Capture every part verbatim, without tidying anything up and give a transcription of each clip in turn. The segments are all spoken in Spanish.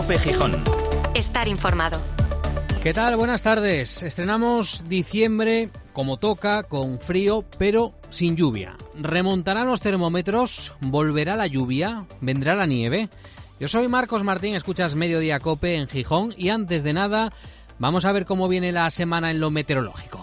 COPE Gijón. Estar informado. ¿Qué tal? Buenas tardes. Estrenamos diciembre como toca, con frío, pero sin lluvia. ¿Remontarán los termómetros? ¿Volverá la lluvia? ¿Vendrá la nieve? Yo soy Marcos Martín, escuchas Mediodía COPE en Gijón y antes de nada vamos a ver cómo viene la semana en lo meteorológico.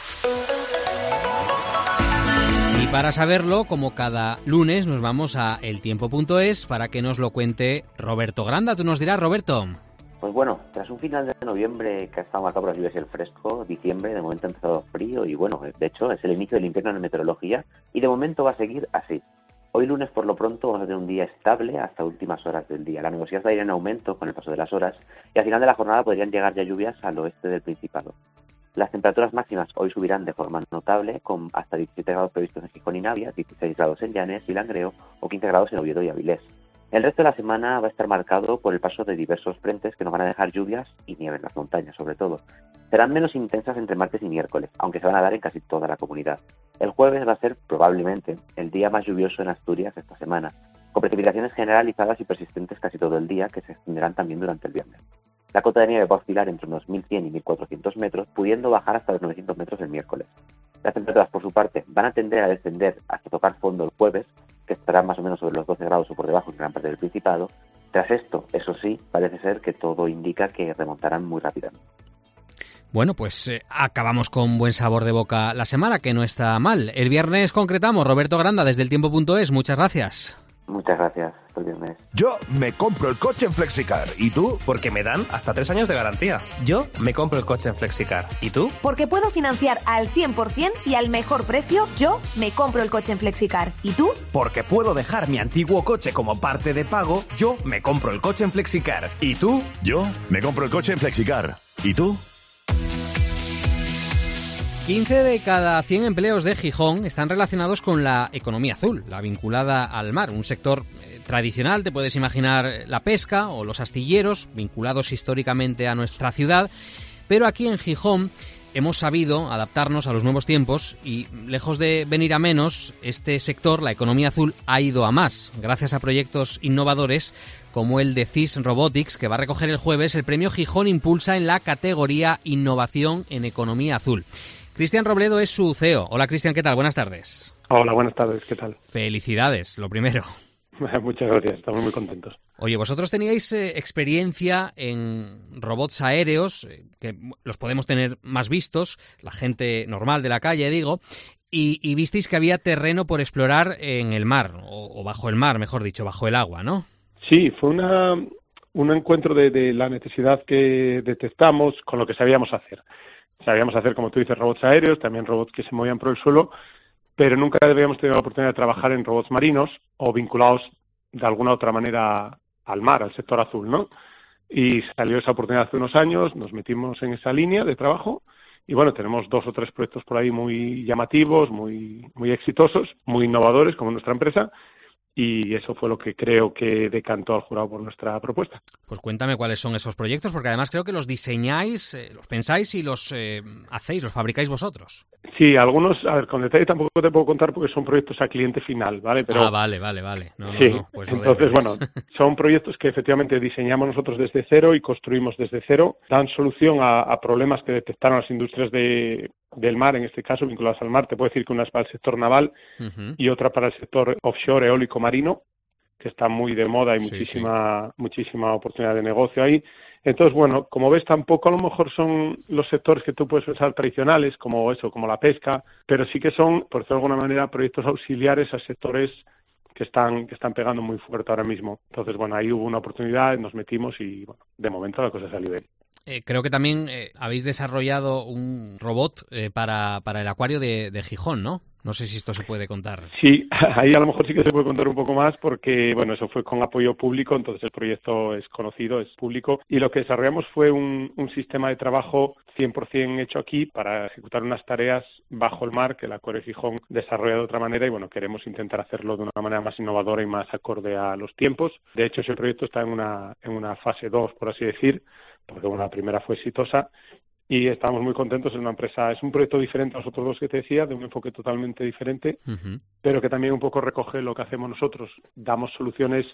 Y para saberlo, como cada lunes, nos vamos a eltiempo punto es para que nos lo cuente Roberto Granda. Tú nos dirás, Roberto. Pues bueno, tras un final de noviembre que ha estado marcado por las lluvias y el fresco, diciembre de momento ha empezado frío y bueno, de hecho es el inicio del invierno en meteorología y de momento va a seguir así. Hoy lunes por lo pronto vamos a tener un día estable hasta últimas horas del día. La nubosidad va a ir en aumento con el paso de las horas y al final de la jornada podrían llegar ya lluvias al oeste del Principado. Las temperaturas máximas hoy subirán de forma notable con hasta diecisiete grados previstos en Gijón y Navia, dieciséis grados en Llanes y Langreo o quince grados en Oviedo y Avilés. El resto de la semana va a estar marcado por el paso de diversos frentes que nos van a dejar lluvias y nieve en las montañas, sobre todo. Serán menos intensas entre martes y miércoles, aunque se van a dar en casi toda la comunidad. El jueves va a ser, probablemente, el día más lluvioso en Asturias esta semana, con precipitaciones generalizadas y persistentes casi todo el día, que se extenderán también durante el viernes. La cota de nieve va a oscilar entre unos mil cien y mil cuatrocientos metros, pudiendo bajar hasta los novecientos metros el miércoles. Las temperaturas, por su parte, van a tender a descender hasta tocar fondo el jueves, que estará más o menos sobre los doce grados o por debajo en gran parte del Principado. Tras esto, eso sí, parece ser que todo indica que remontarán muy rápidamente. Bueno, pues eh, acabamos con buen sabor de boca la semana, que no está mal. El viernes concretamos. Roberto Granda, desde eltiempo punto es, muchas gracias. Muchas gracias, hasta el viernes. Yo me compro el coche en Flexicar. ¿Y tú? Porque me dan hasta tres años de garantía. Yo me compro el coche en Flexicar. ¿Y tú? Porque puedo financiar al cien por ciento y al mejor precio. Yo me compro el coche en Flexicar. ¿Y tú? Porque puedo dejar mi antiguo coche como parte de pago. Yo me compro el coche en Flexicar. ¿Y tú? Yo me compro el coche en Flexicar. ¿Y tú? quince de cada cien empleos de Gijón están relacionados con la economía azul, la vinculada al mar, un sector eh, tradicional, te puedes imaginar la pesca o los astilleros, vinculados históricamente a nuestra ciudad, pero aquí en Gijón hemos sabido adaptarnos a los nuevos tiempos y, lejos de venir a menos, este sector, la economía azul, ha ido a más, gracias a proyectos innovadores como el de C I S Robotics, que va a recoger el jueves el premio Gijón Impulsa en la categoría Innovación en Economía Azul. Cristian Robledo es su C E O. Hola, Cristian, ¿qué tal? Buenas tardes. Hola, buenas tardes, ¿qué tal? Felicidades, lo primero. Muchas gracias, estamos muy contentos. Oye, vosotros teníais eh, experiencia en robots aéreos, eh, que los podemos tener más vistos, la gente normal de la calle, digo, y, y visteis que había terreno por explorar en el mar, o, o bajo el mar, mejor dicho, bajo el agua, ¿no? Sí, fue una, un encuentro de, de la necesidad que detectamos con lo que sabíamos hacer. Sabíamos hacer, como tú dices, robots aéreos, también robots que se movían por el suelo, pero nunca habíamos tenido la oportunidad de trabajar en robots marinos o vinculados de alguna otra manera al mar, al sector azul, ¿no? Y salió esa oportunidad hace unos años, nos metimos en esa línea de trabajo y bueno, tenemos dos o tres proyectos por ahí muy llamativos, muy, muy exitosos, muy innovadores como nuestra empresa. Y eso fue lo que creo que decantó al jurado por nuestra propuesta. Pues cuéntame cuáles son esos proyectos, porque además creo que los diseñáis, eh, los pensáis y los eh, hacéis, los fabricáis vosotros. Sí, algunos, a ver, con detalle tampoco te puedo contar porque son proyectos a cliente final, ¿vale? Pero, ah, vale, vale, vale. No, sí, no, no, pues entonces, bueno, son proyectos que efectivamente diseñamos nosotros desde cero y construimos desde cero. Dan solución a, a problemas que detectaron las industrias de, del mar, en este caso, vinculadas al mar. Te puedo decir que una es para el sector naval uh-huh. y otra para el sector offshore eólico marino, que está muy de moda y sí, muchísima sí. muchísima oportunidad de negocio ahí. Entonces, bueno, como ves, tampoco a lo mejor son los sectores que tú puedes pensar tradicionales, como eso, como la pesca, pero sí que son, por decirlo de alguna manera, proyectos auxiliares a sectores que están que están pegando muy fuerte ahora mismo. Entonces, bueno, ahí hubo una oportunidad, nos metimos y, bueno, de momento la cosa salió bien. Eh, creo que también eh, habéis desarrollado un robot eh, para, para el acuario de, de Gijón, ¿no? No sé si esto se puede contar. Sí, ahí a lo mejor sí que se puede contar un poco más porque, bueno, eso fue con apoyo público, entonces el proyecto es conocido, es público, y lo que desarrollamos fue un, un sistema de trabajo cien por ciento hecho aquí para ejecutar unas tareas bajo el mar que el acuario de Gijón desarrolla de otra manera y, bueno, queremos intentar hacerlo de una manera más innovadora y más acorde a los tiempos. De hecho, ese proyecto está en una, en una fase dos, por así decir, porque bueno, la primera fue exitosa y estamos muy contentos. Es una empresa, es un proyecto diferente a los otros dos que te decía, de un enfoque totalmente diferente, uh-huh. pero que también un poco recoge lo que hacemos nosotros. Damos soluciones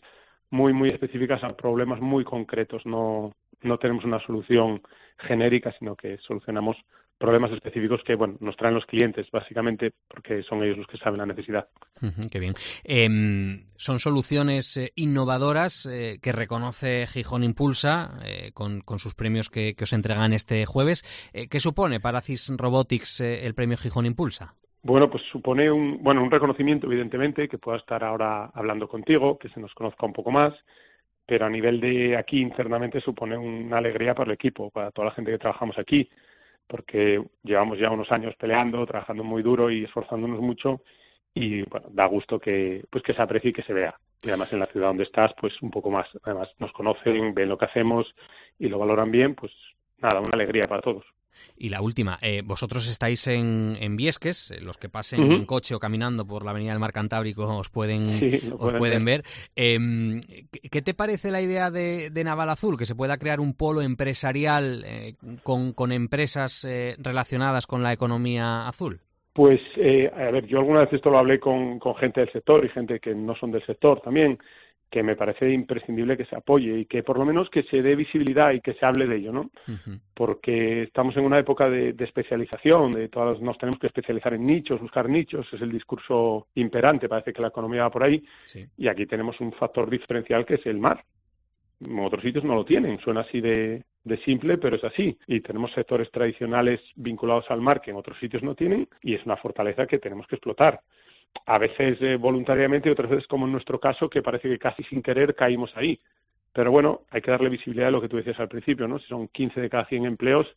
muy, muy específicas a problemas muy concretos. No, no tenemos una solución genérica, sino que solucionamos problemas específicos que, bueno, nos traen los clientes, básicamente, porque son ellos los que saben la necesidad. Uh-huh, qué bien. Eh, son soluciones eh, innovadoras eh, que reconoce Gijón Impulsa eh, con, con sus premios que, que os entregan este jueves. Eh, ¿Qué supone para CIS Robotics eh, el premio Gijón Impulsa? Bueno, pues supone un, bueno, un reconocimiento, evidentemente, que pueda estar ahora hablando contigo, que se nos conozca un poco más, pero a nivel de aquí internamente supone una alegría para el equipo, para toda la gente que trabajamos aquí, porque llevamos ya unos años peleando, trabajando muy duro y esforzándonos mucho, y bueno, da gusto que pues que se aprecie y que se vea. Y además en la ciudad donde estás, pues un poco más. Además nos conocen, ven lo que hacemos y lo valoran bien, pues nada, una alegría para todos. Y la última, eh, vosotros estáis en, en Viesques, los que pasen uh-huh. en coche o caminando por la avenida del Mar Cantábrico os pueden, sí, os pueden, pueden ver. ver. Eh, ¿Qué te parece la idea de, de Naval Azul, que se pueda crear un polo empresarial eh, con, con empresas eh, relacionadas con la economía azul? Pues, eh, a ver, yo alguna vez esto lo hablé con, con gente del sector y gente que no son del sector también, que me parece imprescindible que se apoye y que por lo menos que se dé visibilidad y que se hable de ello, ¿no? Uh-huh. Porque estamos en una época de, de especialización, de todas nos tenemos que especializar en nichos, buscar nichos, es el discurso imperante, parece que la economía va por ahí, sí. Y aquí tenemos un factor diferencial que es el mar. En otros sitios no lo tienen, suena así de, de simple, pero es así. Y tenemos sectores tradicionales vinculados al mar que en otros sitios no tienen y es una fortaleza que tenemos que explotar. A veces eh, voluntariamente y otras veces, como en nuestro caso, que parece que casi sin querer caímos ahí. Pero bueno, hay que darle visibilidad a lo que tú decías al principio, ¿no? Si son quince de cada cien empleos,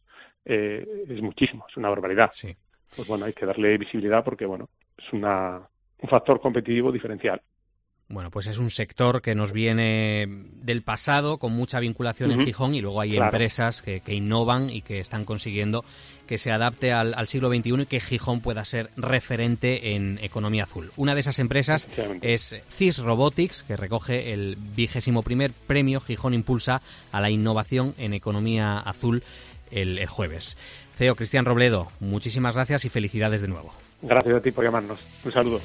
eh, es muchísimo, es una barbaridad. Sí. Pues bueno, hay que darle visibilidad porque, bueno, es una, un factor competitivo diferencial. Bueno, pues es un sector que nos viene del pasado, con mucha vinculación uh-huh. en Gijón, y luego hay claro. empresas que, que innovan y que están consiguiendo que se adapte al, al siglo veintiuno y que Gijón pueda ser referente en economía azul. Una de esas empresas es CIS Robotics, que recoge el vigésimo primer premio Gijón Impulsa a la innovación en economía azul el, el jueves. C E O Cristian Robledo, muchísimas gracias y felicidades de nuevo. Gracias a ti por llamarnos. Un saludo.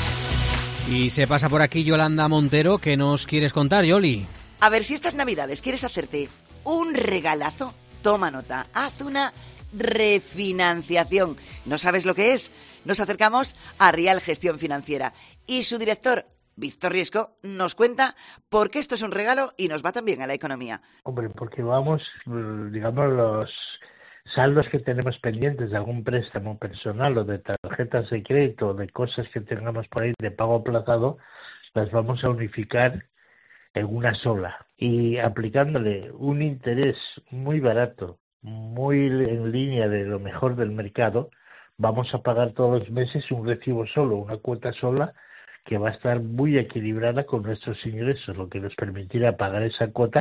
Y se pasa por aquí Yolanda Montero. ¿Qué nos quieres contar, Yoli? A ver, si estas navidades quieres hacerte un regalazo, toma nota, haz una refinanciación. ¿No sabes lo que es? Nos acercamos a Rial Gestión Financiera y su director, Víctor Riesco, nos cuenta por qué esto es un regalo y nos va también a la economía. Hombre, porque vamos, digamos, los saldos que tenemos pendientes de algún préstamo personal o de tarjetas de crédito o de cosas que tengamos por ahí de pago aplazado, las vamos a unificar en una sola y aplicándole un interés muy barato, muy en línea de lo mejor del mercado, vamos a pagar todos los meses un recibo solo, una cuota sola que va a estar muy equilibrada con nuestros ingresos, lo que nos permitirá pagar esa cuota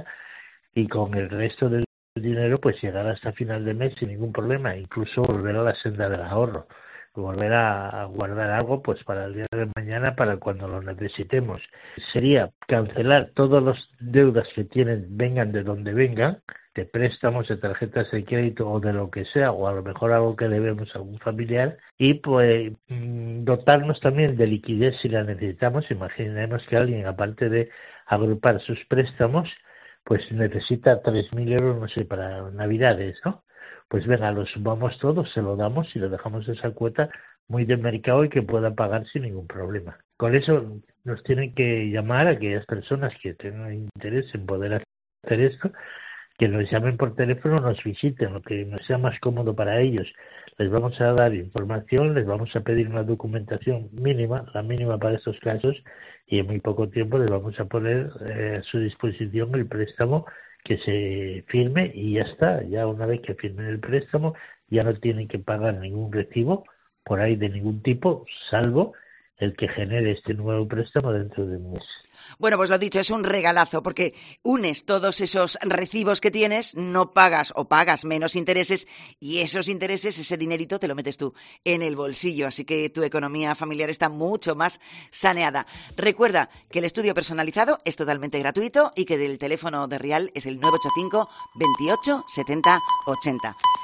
y con el resto del dinero pues llegar hasta final de mes sin ningún problema, incluso volver a la senda del ahorro, volver a guardar algo pues para el día de mañana, para cuando lo necesitemos. Sería cancelar todas las deudas que tienen, vengan de donde vengan, de préstamos, de tarjetas de crédito o de lo que sea, o a lo mejor algo que debemos a algún familiar, y pues dotarnos también de liquidez si la necesitamos. Imaginemos que alguien, aparte de agrupar sus préstamos, pues necesita tres mil euros, no sé, para Navidades, ¿no? Pues venga, lo sumamos todos, se lo damos y le dejamos esa cuota muy de mercado y que pueda pagar sin ningún problema. Con eso nos tienen que llamar a aquellas personas que tengan interés en poder hacer esto, que nos llamen por teléfono, nos visiten, lo que nos sea más cómodo para ellos. Les vamos a dar información, les vamos a pedir una documentación mínima, la mínima para estos casos, y en muy poco tiempo les vamos a poner eh, a su disposición el préstamo que se firme y ya está. Ya una vez que firmen el préstamo ya no tienen que pagar ningún recibo por ahí de ningún tipo, salvo el que genere este nuevo préstamo dentro de un mes. Bueno, pues lo dicho, es un regalazo porque unes todos esos recibos que tienes, no pagas o pagas menos intereses y esos intereses, ese dinerito te lo metes tú en el bolsillo, así que tu economía familiar está mucho más saneada. Recuerda que el estudio personalizado es totalmente gratuito y que del teléfono de Rial es el nueve ocho cinco veintiocho setenta ochenta.